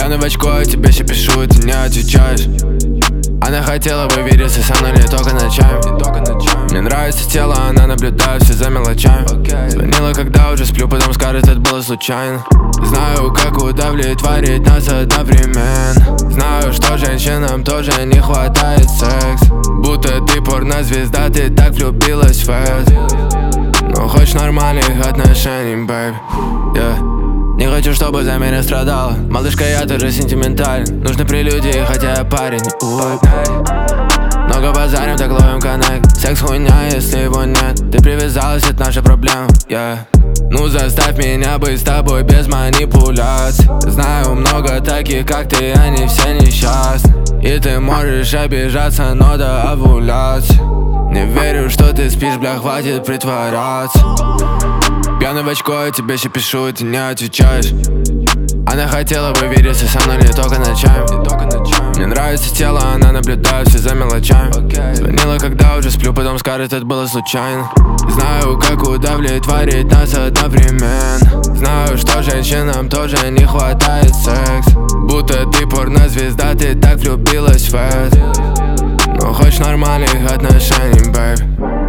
Пьяный в очко, тебе ще пишу, и ты не отвечаешь. Она хотела бы видеться со мной не только ночами. Мне нравится тело, она наблюдает все за мелочами. Звонила, когда уже сплю, потом скажет, это было случайно. Знаю, как удовлетворить нас одновременно. Знаю, что женщинам тоже не хватает секс. Будто ты порнозвезда, ты так влюбилась в это. Но хочешь нормальных отношений, бэйб, yeah. Не хочу, чтобы за меня страдала. Малышка, я тоже сентиментален. Нужны прелюдии, хотя я парень. Много базарим, так ловим коннект. Секс хуйня, если его нет. Ты привязалась, это наша проблема, yeah. Ну заставь меня быть с тобой без манипуляций. Знаю много таких, как ты, они все несчастны. И ты можешь обижаться, но до овуляции. Не верю, что ты спишь, бля, хватит притворяться. Пьяный в очко, я тебе ще пишу, и ты не отвечаешь. Она хотела бы видеться со мной не только ночами. Мне нравится тело, она наблюдает все за мелочами. Звонила, когда уже сплю, потом скажет, это было случайно. Знаю, как удовлетворить нас одновременно. Знаю, что женщинам тоже не хватает секс. Будто ты порнозвезда, ты так влюбилась в это. Но хочешь нормальных отношений, бэйб.